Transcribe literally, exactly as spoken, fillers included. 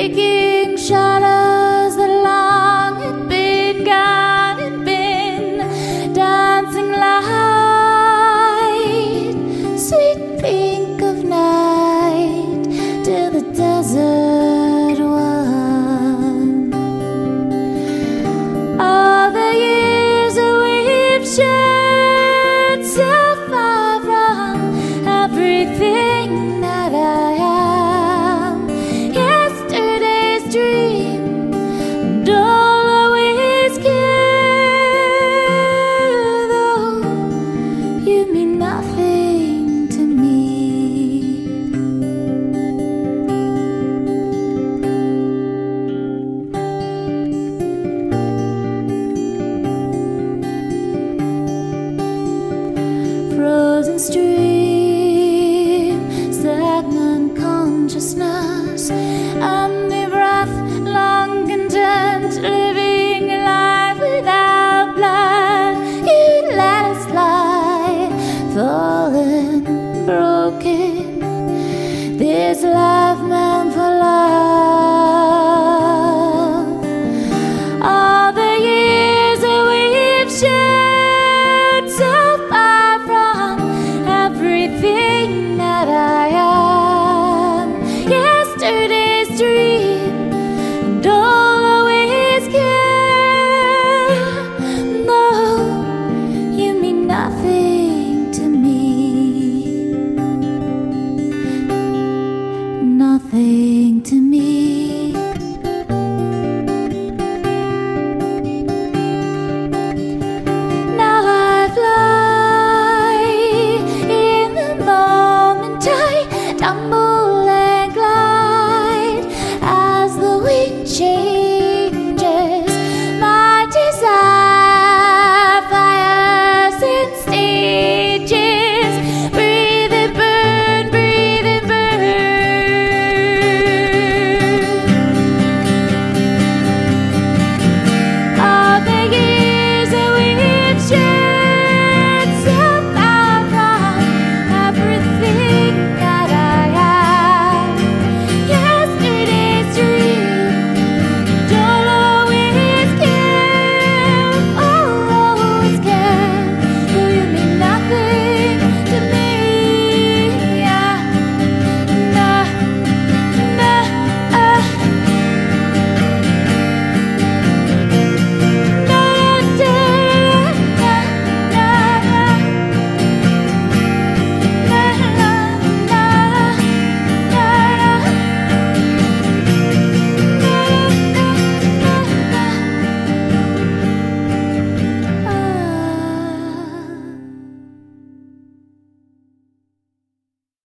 breaking shadows that long had been gone and been dancing light, sweet pink of night till the desert won. All the years that we've shared, so far from everything that I am, yesterday's dream, and all I always care, though you mean nothing to me. Frozen stream, stagnant consciousness, empty breath, long content, living a life without blood. You let us lie, fallen, broken. This life meant for love. All the years that we've shared, so far from everything that I am, yesterday's dream, and all I always care, no, you mean nothing to me, nothing to me. Now I fly in the moment I tumble